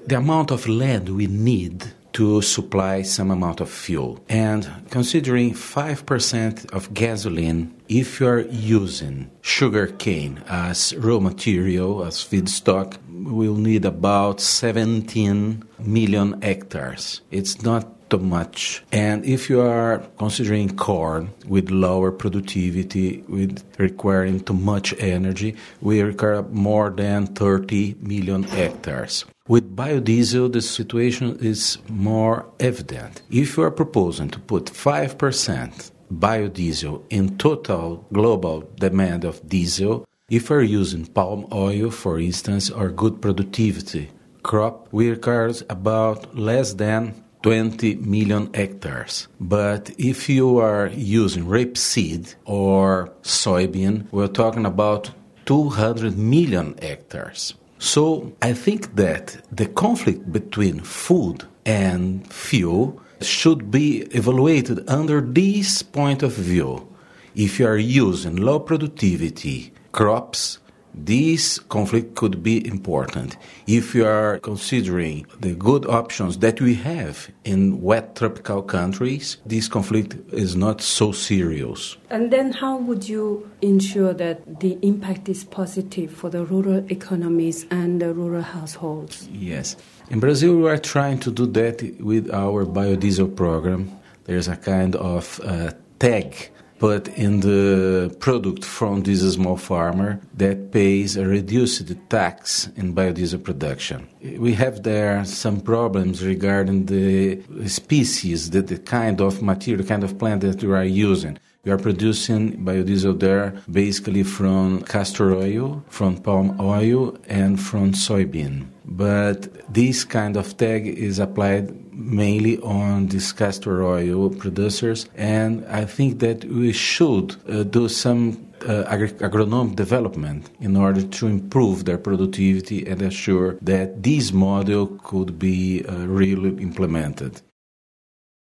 the amount of land we need to supply some amount of fuel. And considering 5% of gasoline, if you're using sugar cane as raw material, as feedstock, we'll need about 17 million hectares. It's not too much. And if you are considering corn with lower productivity, with requiring too much energy, we require more than 30 million hectares. With biodiesel, the situation is more evident. If you are proposing to put 5% biodiesel in total global demand of diesel, if you are using palm oil, for instance, or good productivity crop, we require about less than 20 million hectares. But if you are using rapeseed or soybean, we're talking about 200 million hectares. So I think that the conflict between food and fuel should be evaluated under this point of view. If you are using low productivity crops, this conflict could be important. If you are considering the good options that we have in wet tropical countries, this conflict is not so serious. And then how would you ensure that the impact is positive for the rural economies and the rural households? Yes. In Brazil, we are trying to do that with our biodiesel program. There's a kind of tag put in the product from this small farmer that pays a reduced tax in biodiesel production. We have there some problems regarding the species, the kind of material, the kind of plant that we are using. We are producing biodiesel there basically from castor oil, from palm oil, and from soybean. But this kind of tag is applied mainly on these castor oil producers, and I think that we should do some agronomic development in order to improve their productivity and assure that this model could be really implemented.